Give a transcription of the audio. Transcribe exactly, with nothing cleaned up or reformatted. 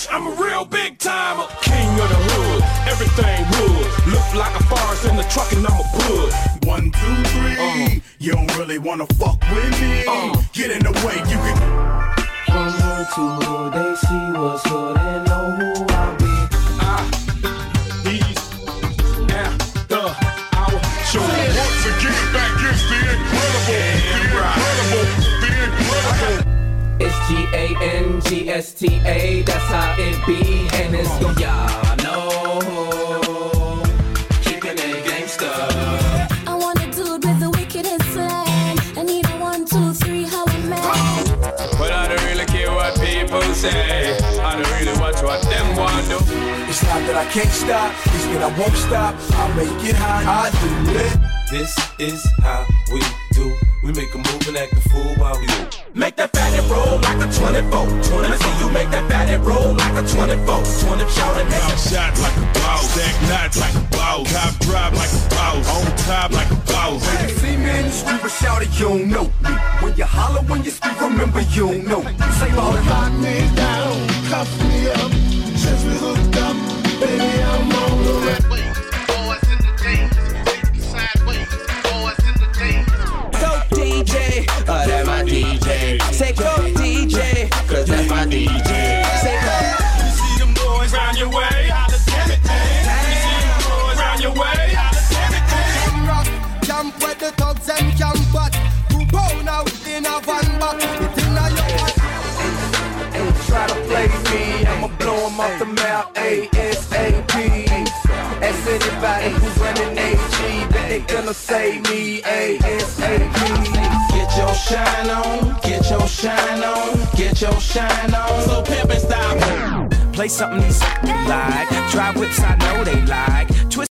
bitch, I'm a real big timer. King of the hood, everything wood. Look like a forest in the truck and I'm a bud. One, two, three, uh, you don't really wanna fuck with me. uh, Get in the way, you can. From hood to hood, they see what's hood and know who I be. Ah, he's after our show. Once again, back is the incredible, yeah, the right. incredible, the incredible. It's G A N G S T A, that's how it be, and it's gon' y'all know. Kickin' it gangsta. I wanna do it with the wickedest slang. I need a one, two, three, how we met. But I don't really care what people say. I don't really watch what them want to do. It's not that I can't stop, it's that I won't stop. I'll make it how I do it. This is how we do. We make a move and act a fool while we do. Make that fatty roll like a twenty-four. Let me see you make that fatty roll like a twenty-four. twenty shout and make Mouth shot like a boss, stack knots like a boss, top drive like a boss, on top like a boss. When you see me in the street, but shout it, you don't know me. When you holler, when you speak, remember you don't know me. Say all it. Lock me down, cuff me up, since we hooked up, baby I'm on the way. Go D J, oh that's my D J. Say go D J, cause that's my D J. Say go. You see them boys round your way, holla damn it, man. You see them boys round your way, holla damn it, man. Camp where the thugs and camp but two pound out in a van back. It's in a your Ain't try to play me, I'ma blow him off the map ASAP. Ask anybody who's running A G that they gonna say me ASAP. Get your shine on, get your shine on, get your shine on. So pimpin' style. Play something these like, drive whips I know they like. Twist